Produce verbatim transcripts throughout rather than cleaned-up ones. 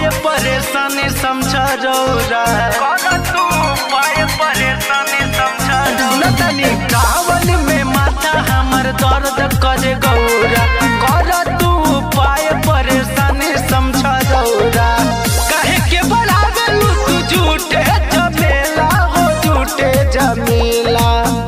पाए परेशानी समझा रौरा कर तू पाए परेशानी समझा रौरा कावन में माथा हमर दर्द करे गौरा कर तू पाए परेशानी समझा रौरा कहे के बढ़ावेलू तू झूठे झमेला हो झूठे झमेला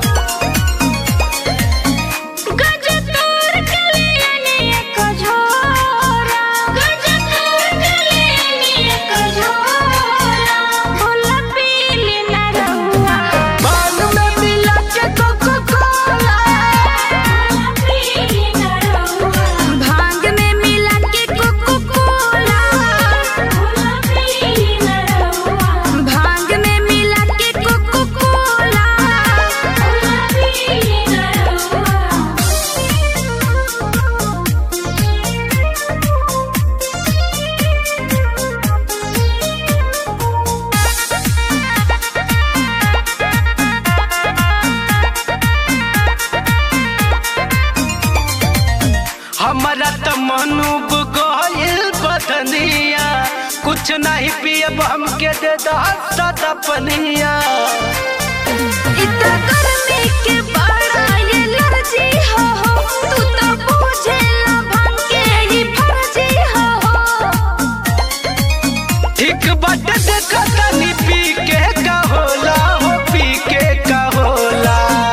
हमारा त मनुब गइल बदनिया कुछ नहीं पियब हमके दे दस पनिया इतना गर्मी के बड़ा ये लर्जी हो तू तो बुझे ना भांग के ही फर्जी हो ठीक बट देखा तनी पी के का होला हो पी के का होला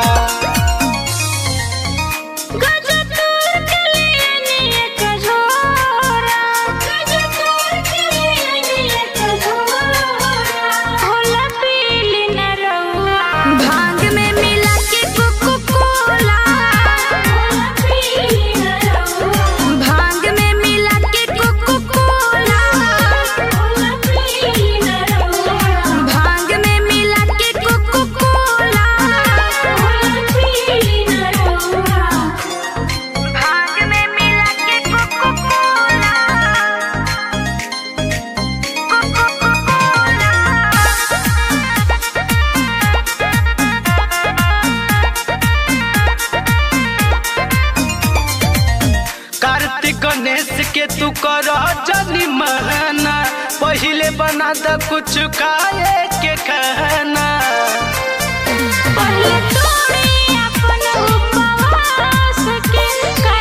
गणेश के तू कर जनी महना पहले बना द कुछ खाए के कहना पहले तोड़े अपन उपवास के